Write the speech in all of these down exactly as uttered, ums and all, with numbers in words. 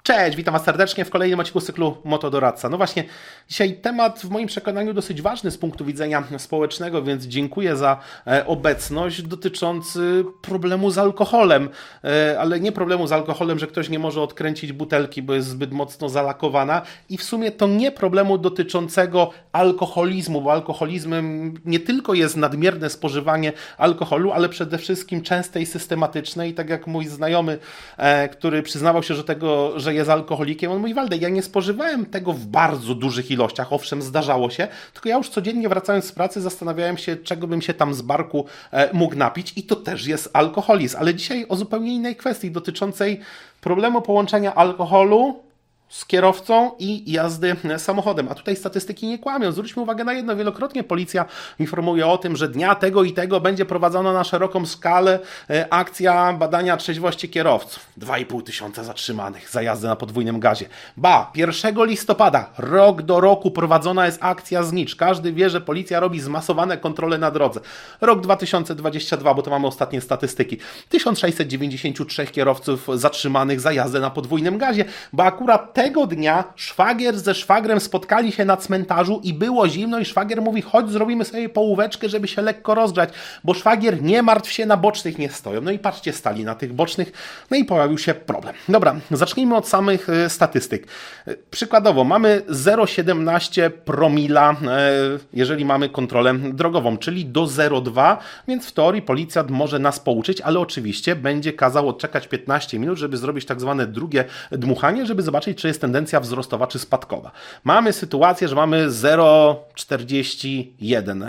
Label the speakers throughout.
Speaker 1: Cześć, witam Was serdecznie w kolejnym odcinku cyklu Motodoradca. No właśnie, dzisiaj temat w moim przekonaniu dosyć ważny z punktu widzenia społecznego, więc dziękuję za obecność, dotyczący problemu z alkoholem, ale nie problemu z alkoholem, że ktoś nie może odkręcić butelki, bo jest zbyt mocno zalakowana, i w sumie to nie problemu dotyczącego alkoholizmu, bo alkoholizmem nie tylko jest nadmierne spożywanie alkoholu, ale przede wszystkim częste i systematyczne, i tak jak mój znajomy, który przyznawał się, że tego, że jest alkoholikiem, on mówi: Waldek, ja nie spożywałem tego w bardzo dużych ilościach, owszem, zdarzało się, tylko ja już codziennie wracając z pracy zastanawiałem się, czego bym się tam z barku e, mógł napić, i to też jest alkoholizm. Ale dzisiaj o zupełnie innej kwestii dotyczącej problemu połączenia alkoholu z kierowcą i jazdy samochodem. A tutaj statystyki nie kłamią. Zwróćmy uwagę na jedno. Wielokrotnie policja informuje o tym, że dnia tego i tego będzie prowadzona na szeroką skalę e, akcja badania trzeźwości kierowców. dwa i pół tysiąca zatrzymanych za jazdę na podwójnym gazie. Ba, pierwszego listopada, rok do roku prowadzona jest akcja Znicz. Każdy wie, że policja robi zmasowane kontrole na drodze. Rok dwa tysiące dwudziesty drugi, bo to mamy ostatnie statystyki. tysiąc sześćset dziewięćdziesiąt trzy kierowców zatrzymanych za jazdę na podwójnym gazie, bo akurat tego dnia szwagier ze szwagrem spotkali się na cmentarzu i było zimno i szwagier mówi: chodź, zrobimy sobie połóweczkę, żeby się lekko rozgrzać, bo szwagier, nie martw się, na bocznych nie stoją. No i patrzcie, stali na tych bocznych, no i pojawił się problem. Dobra, zacznijmy od samych y, statystyk. Y, przykładowo mamy zero przecinek siedemnaście promila, y, jeżeli mamy kontrolę drogową, czyli do zero przecinek dwa, więc w teorii policjant może nas pouczyć, ale oczywiście będzie kazał odczekać piętnaście minut, żeby zrobić tak zwane drugie dmuchanie, żeby zobaczyć, czy jest tendencja wzrostowa czy spadkowa. Mamy sytuację, że mamy zero przecinek czterdzieści jeden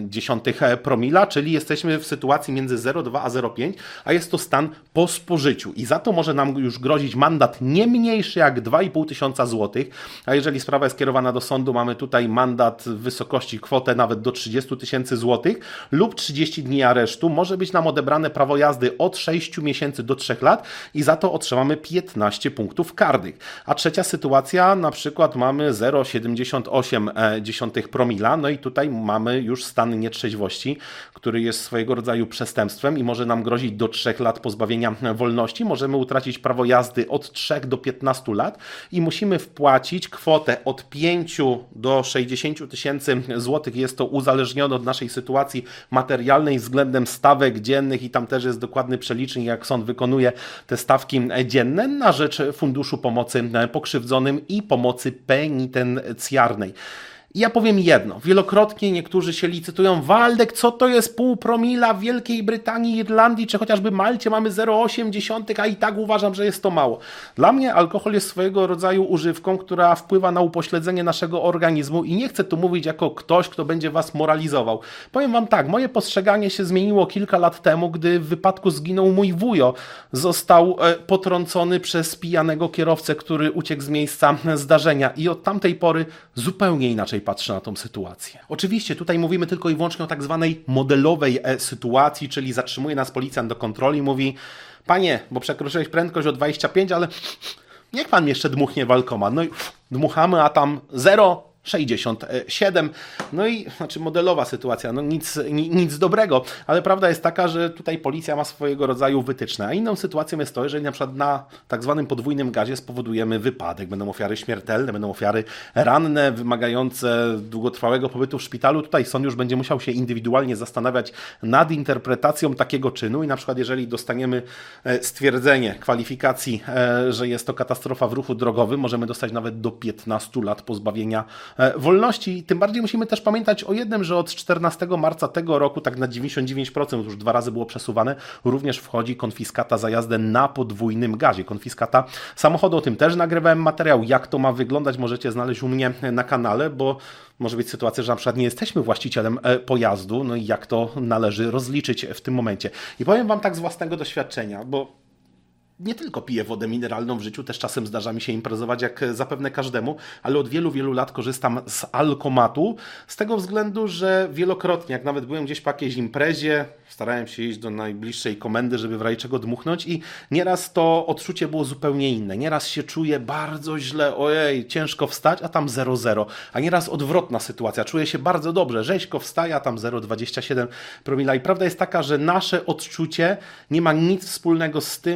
Speaker 1: promila, czyli jesteśmy w sytuacji między zero przecinek dwa a zero przecinek pięć, a jest to stan po spożyciu i za to może nam już grozić mandat nie mniejszy jak dwa i pół tysiąca złotych, a jeżeli sprawa jest kierowana do sądu, mamy tutaj mandat w wysokości kwotę nawet do trzydzieści tysięcy złotych lub trzydzieści dni aresztu. Może być nam odebrane prawo jazdy od sześciu miesięcy do trzech lat i za to otrzymamy piętnaście punktów karnych. A trzecia sytuacja, na przykład mamy zero przecinek siedemdziesiąt osiem promila, no i tutaj mamy już stan nietrzeźwości, który jest swojego rodzaju przestępstwem i może nam grozić do trzech lat pozbawienia wolności. Możemy utracić prawo jazdy od trzech do piętnastu lat i musimy wpłacić kwotę od pięciu do sześćdziesięciu tysięcy złotych. Jest to uzależnione od naszej sytuacji materialnej względem stawek dziennych i tam też jest dokładny przelicznik, jak sąd wykonuje te stawki dzienne, na rzecz Funduszu Pomocy Pokrzywdzonym i Pomocy Penitencjarnej. I ja powiem jedno, wielokrotnie niektórzy się licytują: Waldek, co to jest pół promila w Wielkiej Brytanii, Irlandii, czy chociażby Malcie mamy zero przecinek osiem, a i tak uważam, że jest to mało. Dla mnie alkohol jest swojego rodzaju używką, która wpływa na upośledzenie naszego organizmu i nie chcę tu mówić jako ktoś, kto będzie Was moralizował. Powiem Wam tak, moje postrzeganie się zmieniło kilka lat temu, gdy w wypadku zginął mój wujo. Został potrącony przez pijanego kierowcę, który uciekł z miejsca zdarzenia i od tamtej pory zupełnie inaczej patrzę na tą sytuację. Oczywiście tutaj mówimy tylko i wyłącznie o tak zwanej modelowej sytuacji, czyli zatrzymuje nas policjant do kontroli i mówi: panie, bo przekroczyłeś prędkość o dwadzieścia pięć, ale niech pan mi jeszcze dmuchnie w alkomat. No i dmuchamy, a tam zero przecinek sześćdziesiąt siedem. No i znaczy modelowa sytuacja, no nic, nic dobrego, ale prawda jest taka, że tutaj policja ma swojego rodzaju wytyczne, a inną sytuacją jest to, jeżeli na przykład na tak zwanym podwójnym gazie spowodujemy wypadek, będą ofiary śmiertelne, będą ofiary ranne, wymagające długotrwałego pobytu w szpitalu. Tutaj sąd już będzie musiał się indywidualnie zastanawiać nad interpretacją takiego czynu i na przykład jeżeli dostaniemy stwierdzenie kwalifikacji, że jest to katastrofa w ruchu drogowym, możemy dostać nawet do piętnastu lat pozbawienia wolności. Tym bardziej musimy też pamiętać o jednym, że od czternastego marca tego roku, tak na dziewięćdziesiąt dziewięć procent, już dwa razy było przesuwane, również wchodzi konfiskata za jazdę na podwójnym gazie. Konfiskata samochodu, o tym też nagrywałem materiał. Jak to ma wyglądać, możecie znaleźć u mnie na kanale, bo może być sytuacja, że na przykład nie jesteśmy właścicielem pojazdu, no i jak to należy rozliczyć w tym momencie. I powiem Wam tak z własnego doświadczenia, bo nie tylko piję wodę mineralną w życiu, też czasem zdarza mi się imprezować, jak zapewne każdemu, ale od wielu, wielu lat korzystam z alkomatu, z tego względu, że wielokrotnie, jak nawet byłem gdzieś po jakiejś imprezie, starałem się iść do najbliższej komendy, żeby w razie czego dmuchnąć i nieraz to odczucie było zupełnie inne. Nieraz się czuję bardzo źle, ojej, ciężko wstać, a tam zero przecinek zero. A nieraz odwrotna sytuacja, czuję się bardzo dobrze, rzeźko wstaję, a tam zero przecinek dwadzieścia siedem promila. I prawda jest taka, że nasze odczucie nie ma nic wspólnego z tym, jak jest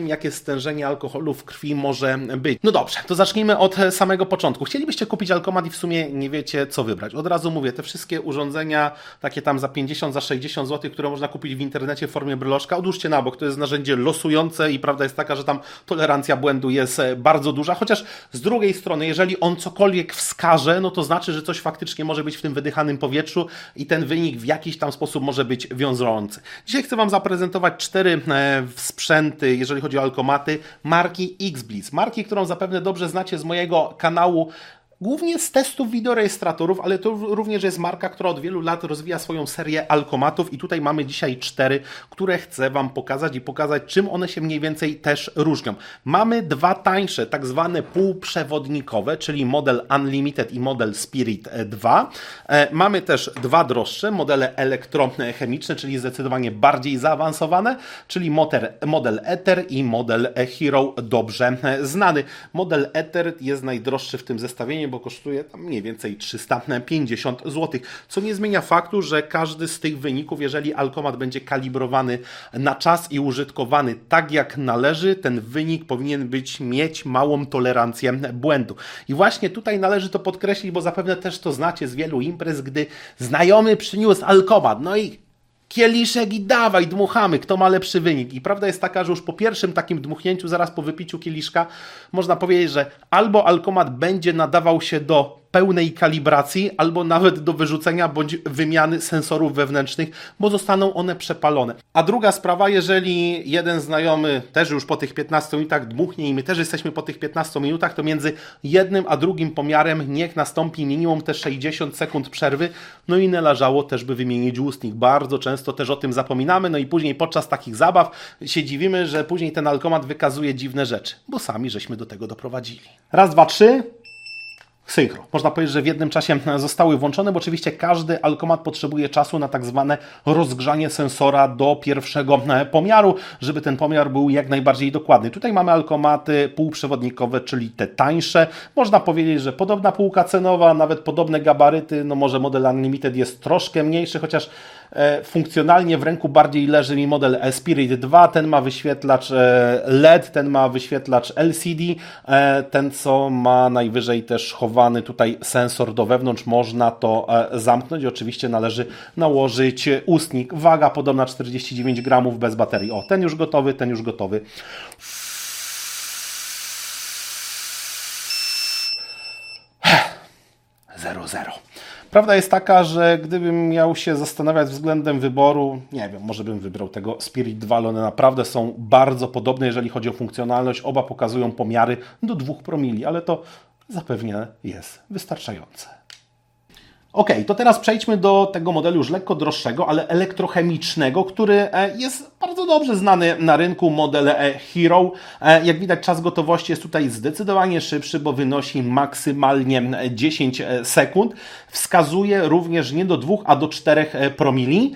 Speaker 1: stężenie alkoholu w krwi może być. No dobrze, to zacznijmy od samego początku. Chcielibyście kupić alkomat i w sumie nie wiecie, co wybrać. Od razu mówię, te wszystkie urządzenia, takie tam za pięćdziesiąt, za sześćdziesiąt złotych, które można kupić w internecie w formie bryloczka, odłóżcie na bok. To jest narzędzie losujące i prawda jest taka, że tam tolerancja błędu jest bardzo duża, chociaż z drugiej strony, jeżeli on cokolwiek wskaże, no to znaczy, że coś faktycznie może być w tym wydychanym powietrzu i ten wynik w jakiś tam sposób może być wiążący. Dzisiaj chcę Wam zaprezentować cztery e, sprzęty, jeżeli chodzi o alkomaty, marki X-Blitz. Marki, którą zapewne dobrze znacie z mojego kanału, głównie z testów wideorejestratorów, ale to również jest marka, która od wielu lat rozwija swoją serię alkomatów i tutaj mamy dzisiaj cztery, które chcę Wam pokazać i pokazać, czym one się mniej więcej też różnią. Mamy dwa tańsze, tak zwane półprzewodnikowe, czyli model Unlimited i model Spirit dwa. Mamy też dwa droższe, modele elektrochemiczne, czyli zdecydowanie bardziej zaawansowane, czyli model Ether i model Hero, dobrze znany. Model Ether jest najdroższy w tym zestawieniu, bo kosztuje tam mniej więcej trzysta pięćdziesiąt złotych, co nie zmienia faktu, że każdy z tych wyników, jeżeli alkomat będzie kalibrowany na czas i użytkowany tak jak należy, ten wynik powinien być, mieć małą tolerancję błędu. I właśnie tutaj należy to podkreślić, bo zapewne też to znacie z wielu imprez, gdy znajomy przyniósł alkomat, no i kieliszek i dawaj, dmuchamy, kto ma lepszy wynik. I prawda jest taka, że już po pierwszym takim dmuchnięciu, zaraz po wypiciu kieliszka, można powiedzieć, że albo alkomat będzie nadawał się do pełnej kalibracji, albo nawet do wyrzucenia bądź wymiany sensorów wewnętrznych, bo zostaną one przepalone. A druga sprawa, jeżeli jeden znajomy też już po tych piętnastu minutach dmuchnie i my też jesteśmy po tych piętnastu minutach, to między jednym a drugim pomiarem niech nastąpi minimum te sześćdziesiąt sekund przerwy, no i należało też by wymienić ustnik. Bardzo często też o tym zapominamy, no i później podczas takich zabaw się dziwimy, że później ten alkomat wykazuje dziwne rzeczy, bo sami żeśmy do tego doprowadzili. Raz, dwa, trzy... Synchro. Można powiedzieć, że w jednym czasie zostały włączone, bo oczywiście każdy alkomat potrzebuje czasu na tak zwane rozgrzanie sensora do pierwszego pomiaru, żeby ten pomiar był jak najbardziej dokładny. Tutaj mamy alkomaty półprzewodnikowe, czyli te tańsze. Można powiedzieć, że podobna półka cenowa, nawet podobne gabaryty, no może model Unlimited jest troszkę mniejszy, chociaż funkcjonalnie w ręku bardziej leży mi model Spirit dwa, ten ma wyświetlacz L E D, ten ma wyświetlacz L C D, ten co ma najwyżej też chowany tutaj sensor do wewnątrz, można to zamknąć, oczywiście należy nałożyć ustnik, waga podobna czterdzieści dziewięć gramów bez baterii. O, ten już gotowy, ten już gotowy. zero zero. Prawda jest taka, że gdybym miał się zastanawiać względem wyboru, nie wiem, może bym wybrał tego Spirit dwa, ale one naprawdę są bardzo podobne, jeżeli chodzi o funkcjonalność. Oba pokazują pomiary do dwóch promili, ale to zapewne jest wystarczające. Ok, to teraz przejdźmy do tego modelu już lekko droższego, ale elektrochemicznego, który jest bardzo dobrze znany na rynku, model Hero. Jak widać, czas gotowości jest tutaj zdecydowanie szybszy, bo wynosi maksymalnie dziesięć sekund. Wskazuje również nie do dwóch, a do czterech promili.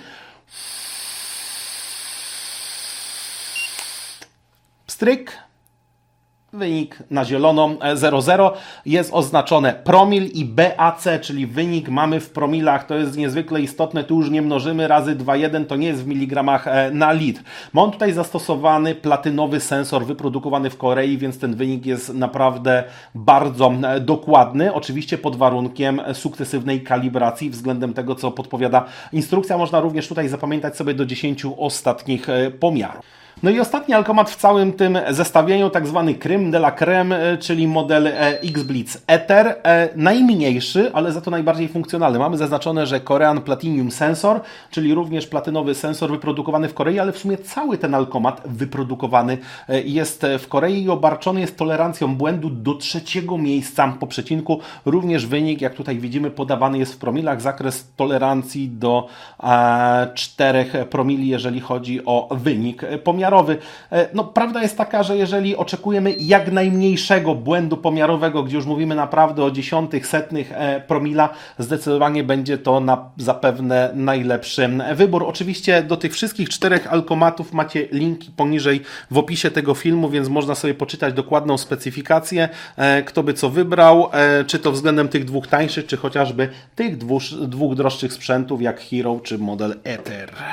Speaker 1: Pstryk. Wynik na zielono zero zero, jest oznaczone promil i B A C, czyli wynik mamy w promilach, to jest niezwykle istotne, tu już nie mnożymy razy dwa przecinek jeden, to nie jest w miligramach na litr. Mam tutaj zastosowany platynowy sensor wyprodukowany w Korei, więc ten wynik jest naprawdę bardzo dokładny, oczywiście pod warunkiem sukcesywnej kalibracji względem tego, co podpowiada instrukcja. Można również tutaj zapamiętać sobie do dziesięciu ostatnich pomiarów. No i ostatni alkomat w całym tym zestawieniu, tak zwany crème de la crème, czyli model X-Blitz Ether, najmniejszy, ale za to najbardziej funkcjonalny. Mamy zaznaczone, że Korean Platinum Sensor, czyli również platynowy sensor wyprodukowany w Korei, ale w sumie cały ten alkomat wyprodukowany jest w Korei i obarczony jest tolerancją błędu do trzeciego miejsca po przecinku. Również wynik, jak tutaj widzimy, podawany jest w promilach, zakres tolerancji do czterech promili, jeżeli chodzi o wynik pomiarowy. No, prawda jest taka, że jeżeli oczekujemy jak najmniejszego błędu pomiarowego, gdzie już mówimy naprawdę o dziesiątych, setnych promila, zdecydowanie będzie to na zapewne najlepszy wybór. Oczywiście do tych wszystkich czterech alkomatów macie linki poniżej w opisie tego filmu, więc można sobie poczytać dokładną specyfikację, kto by co wybrał, czy to względem tych dwóch tańszych, czy chociażby tych dwóch, dwóch droższych sprzętów jak Hero czy model Ether.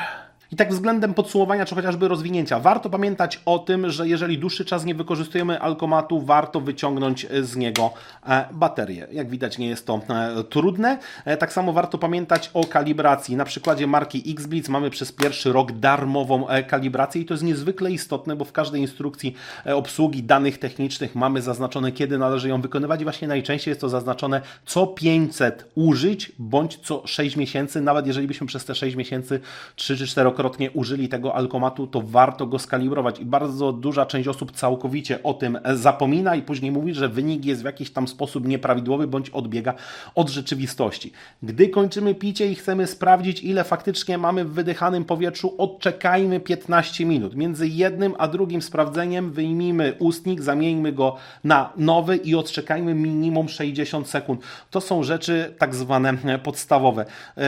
Speaker 1: I tak względem podsumowania, czy chociażby rozwinięcia, warto pamiętać o tym, że jeżeli dłuższy czas nie wykorzystujemy alkomatu, warto wyciągnąć z niego baterię. Jak widać, nie jest to trudne. Tak samo warto pamiętać o kalibracji. Na przykładzie marki X-Blitz mamy przez pierwszy rok darmową kalibrację i to jest niezwykle istotne, bo w każdej instrukcji obsługi danych technicznych mamy zaznaczone, kiedy należy ją wykonywać i właśnie najczęściej jest to zaznaczone co pięćset użyć, bądź co sześć miesięcy. Nawet jeżeli byśmy przez te sześć miesięcy trzy czy czterokrotnie użyli tego alkomatu, to warto go skalibrować i bardzo duża część osób całkowicie o tym zapomina i później mówi, że wynik jest w jakiś tam sposób nieprawidłowy bądź odbiega od rzeczywistości. Gdy kończymy picie i chcemy sprawdzić, ile faktycznie mamy w wydychanym powietrzu, odczekajmy piętnaście minut. Między jednym a drugim sprawdzeniem wyjmijmy ustnik, zamieńmy go na nowy i odczekajmy minimum sześćdziesiąt sekund. To są rzeczy tak zwane podstawowe.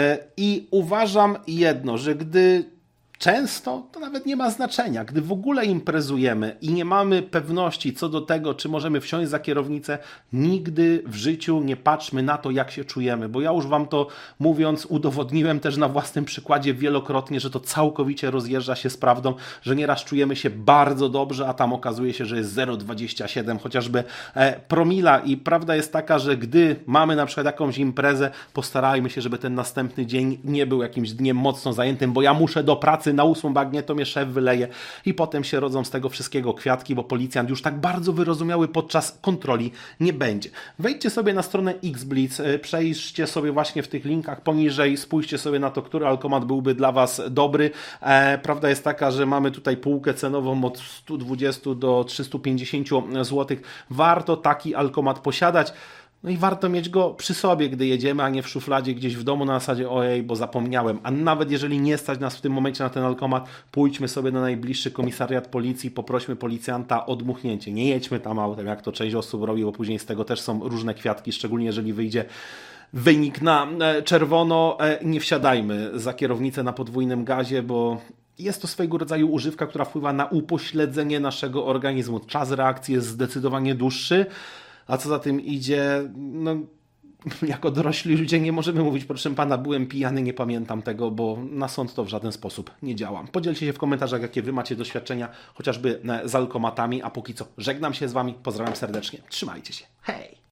Speaker 1: I uważam jedno, że gdy często to nawet nie ma znaczenia. Gdy w ogóle imprezujemy i nie mamy pewności co do tego, czy możemy wsiąść za kierownicę, nigdy w życiu nie patrzmy na to, jak się czujemy, bo ja już Wam to mówiąc udowodniłem też na własnym przykładzie wielokrotnie, że to całkowicie rozjeżdża się z prawdą, że nieraz czujemy się bardzo dobrze, a tam okazuje się, że jest zero przecinek dwadzieścia siedem chociażby e, promila i prawda jest taka, że gdy mamy na przykład jakąś imprezę, postarajmy się, żeby ten następny dzień nie był jakimś dniem mocno zajętym, bo ja muszę do pracy na ósmą bagnie, to mnie szef wyleje i potem się rodzą z tego wszystkiego kwiatki, bo policjant już tak bardzo wyrozumiały podczas kontroli nie będzie. Wejdźcie sobie na stronę X-Blitz, przejrzcie sobie właśnie w tych linkach poniżej, spójrzcie sobie na to, który alkomat byłby dla Was dobry. E, prawda jest taka, że mamy tutaj półkę cenową od stu dwudziestu do trzystu pięćdziesięciu złotych. Warto taki alkomat posiadać. No i warto mieć go przy sobie, gdy jedziemy, a nie w szufladzie gdzieś w domu na zasadzie ojej, bo zapomniałem. A nawet jeżeli nie stać nas w tym momencie na ten alkomat, pójdźmy sobie na najbliższy komisariat policji, poprośmy policjanta o dmuchnięcie. Nie jedźmy tam autem, jak to część osób robi, bo później z tego też są różne kwiatki, szczególnie jeżeli wyjdzie wynik na czerwono. Nie wsiadajmy za kierownicę na podwójnym gazie, bo jest to swego rodzaju używka, która wpływa na upośledzenie naszego organizmu. Czas reakcji jest zdecydowanie dłuższy. A co za tym idzie, no jako dorośli ludzie nie możemy mówić, proszę Pana, byłem pijany, nie pamiętam tego, bo na sąd to w żaden sposób nie działa. Podzielcie się w komentarzach, jakie Wy macie doświadczenia, chociażby z alkomatami, a póki co żegnam się z Wami, pozdrawiam serdecznie, trzymajcie się, hej!